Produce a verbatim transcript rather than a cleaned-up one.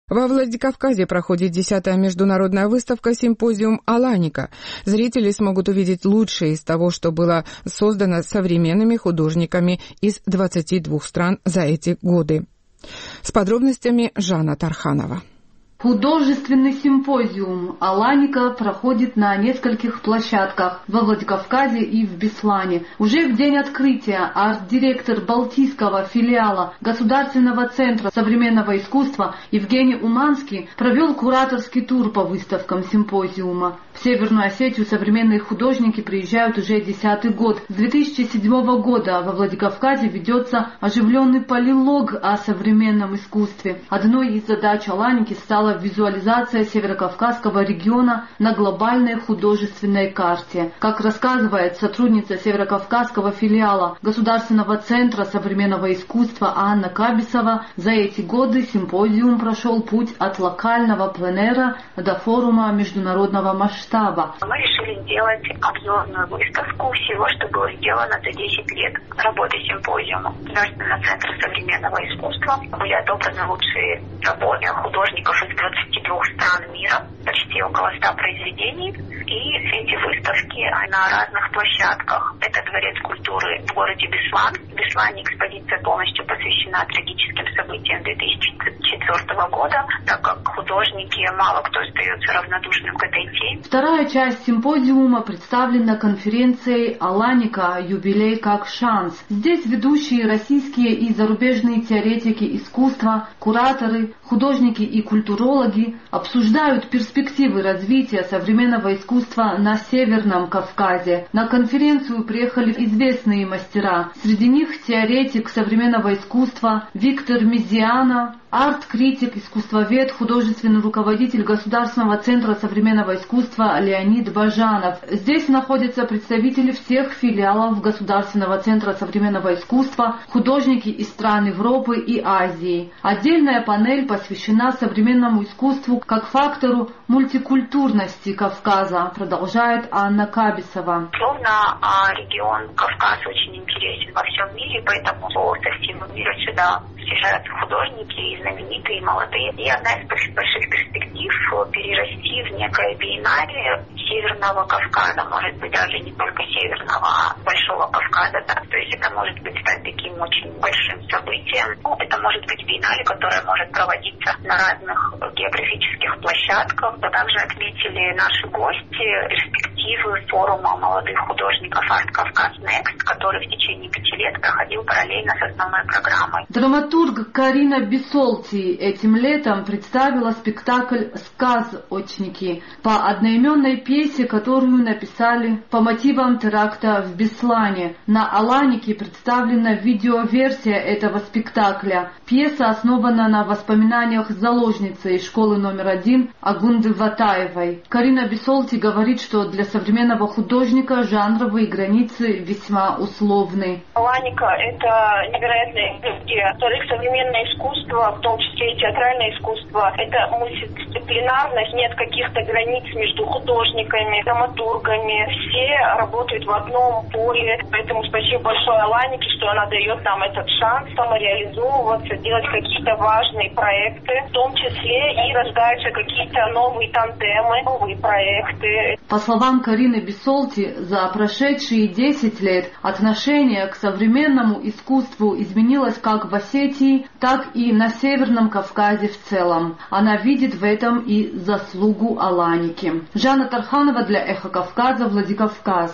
Во Владикавказе проходит десятая международная выставка «Симпозиум Аланика». Зрители смогут увидеть лучшее из того, что было создано современными художниками из двадцати двух стран за эти годы. С подробностями Жанна Тарханова. Художественный симпозиум «Аланика» проходит на нескольких площадках во Владикавказе и в Беслане. Уже в день открытия арт-директор Балтийского филиала Государственного центра современного искусства Евгений Уманский провел кураторский тур по выставкам симпозиума. В Северную Осетию современные художники приезжают уже десятый год. С две тысячи седьмого года во Владикавказе ведется оживленный полилог о современном искусстве. Одной из задач «Аланики» стала визуализация северокавказского региона на глобальной художественной карте. Как рассказывает сотрудница северокавказского филиала Государственного центра современного искусства Анна Кабисова, за эти годы симпозиум прошел путь от локального пленэра до форума международного масштаба. Мы решили сделать обзорную выставку всего, что было сделано за десять лет работы симпозиума. Государственного центра современного искусства были отобраны лучшие работы художников из двадцати двух стран мира, почти около ста произведений, и эти выставки на разных площадках. Это Дворец культуры в городе Беслан. В Беслане экспозиция полностью посвящена трагическим событиям две тысячи четвёртого года, так как художники, мало кто остается равнодушным к этой теме. Вторая часть симпозиума представлена конференцией «Аланика. Юбилей как шанс». Здесь ведущие российские и зарубежные теоретики искусства, кураторы, художники и культурологи обсуждают перспективы развития современного искусства на Северном Кавказе. На конференцию приехали известные мастера. Среди них теоретик современного искусства Виктор Мезиана, арт-критик, искусствовед, художественный руководитель Государственного центра современного искусства Леонид Бажанов. Здесь находятся представители всех филиалов Государственного центра современного искусства, художники из стран Европы и Азии. Отдельная панель посвящена современному искусству как фактору мультикультурности Кавказа, продолжает Анна Кабисова. Словно регион Кавказ очень интересен во всем мире, поэтому со всего мира сюда съезжаются художники, и знаменитые, и молодые. И одна из больших перспектив перерасти в некое биеннале Северного Кавказа, может быть, даже не только Северного, а Большого Кавказа. Да? То есть это может быть стать таким очень большим событием. Ну, это может быть биеннале, которое может проводиться на разных географических площадках. Но также отметили наши гости перспективы форума молодых художников Art Кавказ Next, который в течение пяти лет проходил параллельно с основной программой. Драматург Карина Бисолти этим летом представила спектакль «Сказочники» по одноименной пьесе, которую написали по мотивам теракта в Беслане. На Аланике представлена видеоверсия этого спектакля. Пьеса основана на воспоминаниях заложницы из школы номер один Агунды Ватаевой. Карина Бисолти говорит, что для современного художника жанровые границы весьма условны. Аланика — это невероятное событие. Во-вторых, современное искусство, в том числе и театральное искусство, это мультидисциплинарность, нет каких-то границ между художниками, драматургами. Все работают в одном поле. Поэтому спасибо большое Аланике, что она дает нам этот шанс самореализовываться, делать какие-то важные проекты, в том числе и рождаются какие-то новые тандемы, новые проекты. По словам Карины Бисолти, за прошедшие десять лет отношение к современному искусству изменилось как в Осетии, так и на Северном Кавказе в целом. Она видит в этом и заслугу Аланики. Жанна Тарханова для Эхо Кавказа, Владикавказ.